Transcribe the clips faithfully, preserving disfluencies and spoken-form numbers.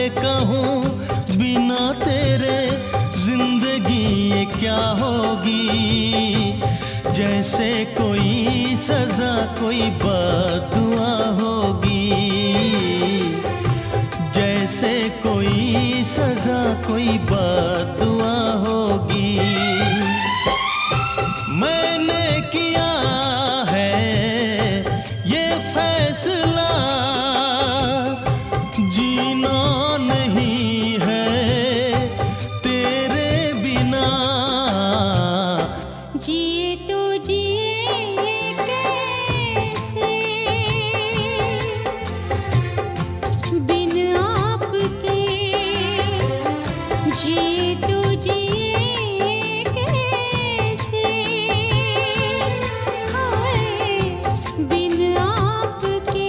कहूँ बिना तेरे जिंदगी ये क्या होगी। जैसे कोई सजा कोई बद्दुआ होगी, जैसे कोई सजा कोई बद्दुआ होगी। मैंने किया है ये फैसला, जीना नहीं है तेरे बिना। जिए तो जिए कैसे बिन आपके, जिए तो जिए कैसे हाय बिन आपके।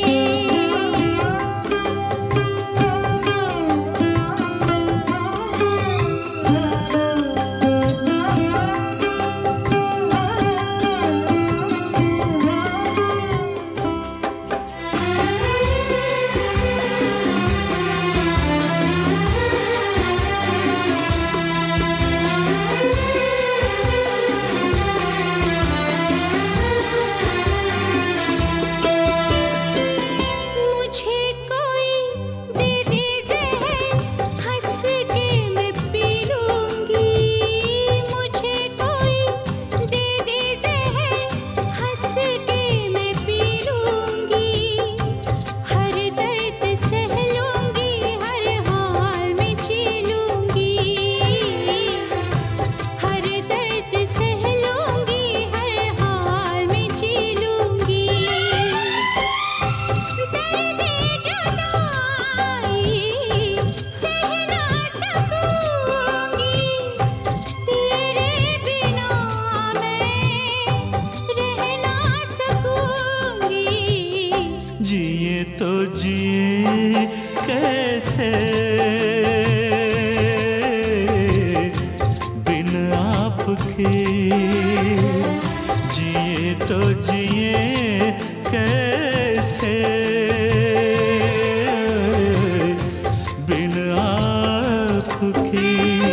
जिए तो जिए कैसे बिन आपके, जिए तो जिए कैसे बिन आपके।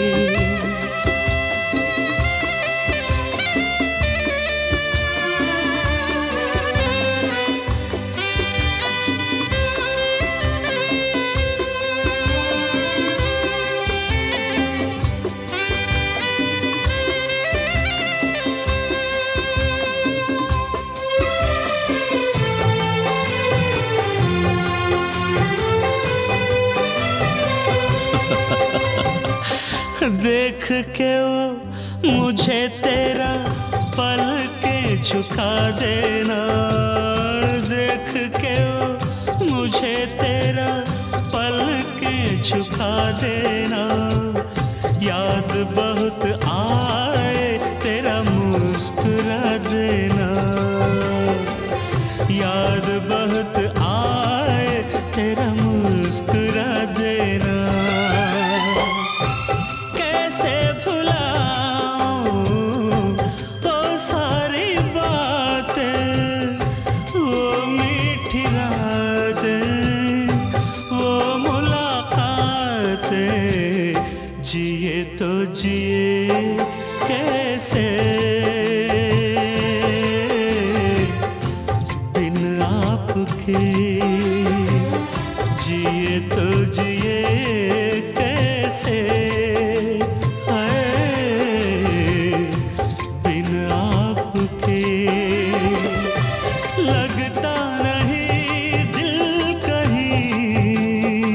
देख के वो मुझे तेरा पल के झुका देना, देख के वो मुझे तेरा पल के झुका देना। याद बहुत आए तेरा मुस्कुरा देना, याद बहुत आए तेरा मुस्कुरा देना। कैसे भुलाऊं वो सारी बातें, वो मीठी रातें, वो मुलाकातें। जिए तो जिए कैसे बिन आपके, जिए तो जिए कैसे बिन आपके। लगता नहीं दिल कहीं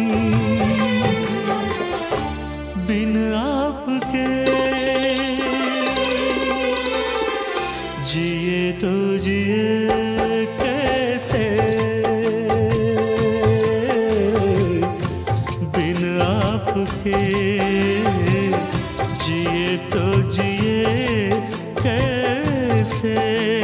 बिन आपके, जिए तो जिए कैसे बिन आपके, जिए तो जिए कैसे।